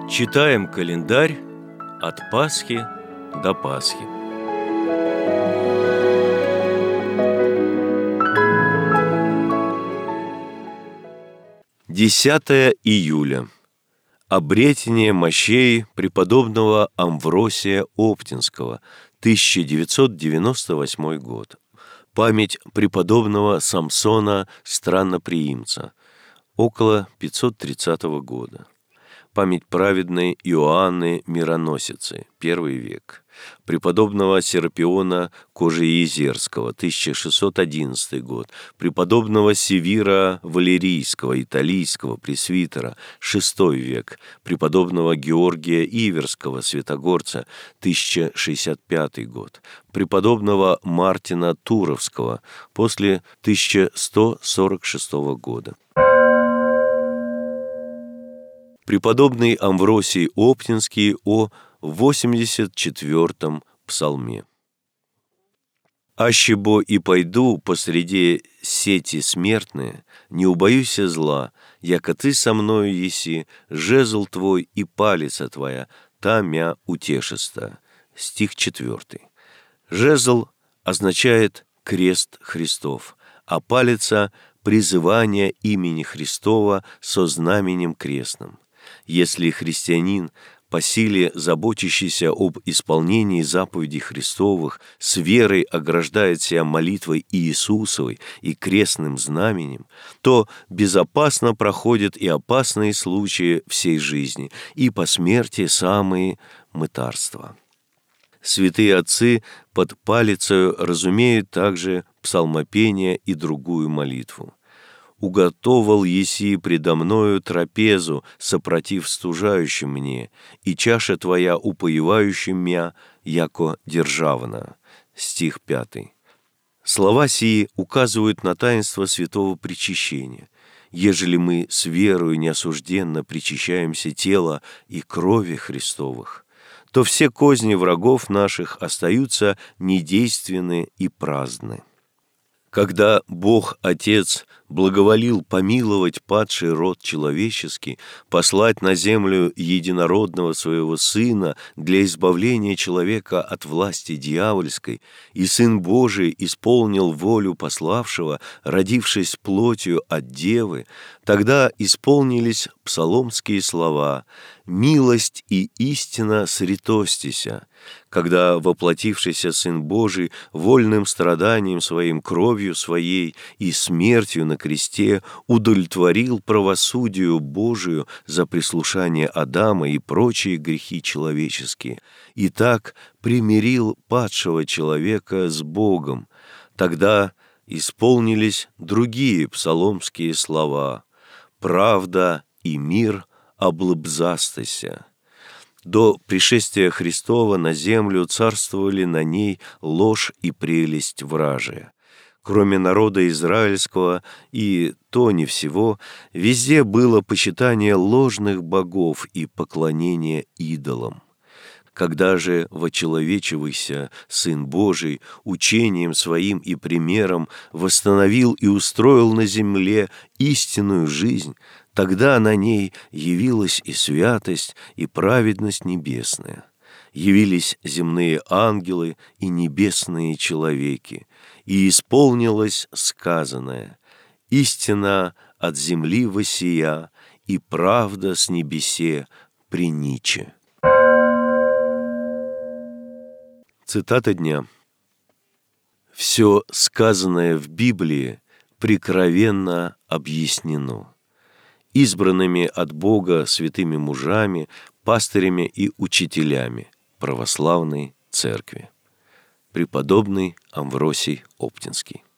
Читаем календарь от Пасхи до Пасхи. Десятое июля. Обретение мощей преподобного Амвросия Оптинского, 1998 год. Память преподобного Самсона Странноприимца, около 530 года. Память праведной Иоанны Мироносицы, I век. Преподобного Серапиона Кожеезерского, 1611 год. Преподобного Севира Валерийского, италийского пресвитера, VI век. Преподобного Георгия Иверского, святогорца, 1065 год. Преподобного Мартина Туровского, после 1146 года. Преподобный Амвросий Оптинский о 84-м псалме. «Ащебо и пойду посреди сети смертные, не убоюся зла, яко ты со мною еси, жезл твой и палица твоя, та мя утешиста». Стих 4. Жезл означает крест Христов, а палица – призывание имени Христова со знаменем крестным. Если христианин, по силе заботящийся об исполнении заповедей Христовых, с верой ограждает себя молитвой Иисусовой и крестным знаменем, то безопасно проходят и опасные случаи всей жизни, и по смерти самые мытарства. Святые отцы под палицею разумеют также псалмопение и другую молитву. «Уготовал еси предо мною трапезу, сопротив стужающим мне, и чаша твоя упоевающим мя, яко державна». Стих 5. Слова сии указывают на таинство святого причащения. Ежели мы с верою неосужденно причащаемся тела и крови Христовых, то все козни врагов наших остаются недейственны и праздны. Когда Бог Отец благоволил помиловать падший род человеческий, послать на землю единородного Своего Сына для избавления человека от власти дьявольской, и Сын Божий исполнил волю пославшего, родившись плотью от Девы, тогда исполнились псаломские слова «Милость и истина сретостися», когда воплотившийся Сын Божий вольным страданием Своим, кровью Своей и смертью на кресте удовлетворил правосудию Божию за прислушание Адама и прочие грехи человеческие, и так примирил падшего человека с Богом. Тогда исполнились другие псаломские слова «Правда и мир облыбзастися». До пришествия Христова на землю царствовали на ней ложь и прелесть вражия. Кроме народа израильского, и то не всего, везде было почитание ложных богов и поклонение идолам. Когда же вочеловечивайся Сын Божий учением Своим и примером восстановил и устроил на земле истинную жизнь, тогда на ней явилась и святость, и праведность небесная. Явились земные ангелы и небесные человеки, и исполнилось сказанное: «Истина от земли воссия, и правда с небесе приниче». Цитата дня. «Все сказанное в Библии прекровенно объяснено избранными от Бога святыми мужами, пастырями и учителями православной церкви». Преподобный Амвросий Оптинский.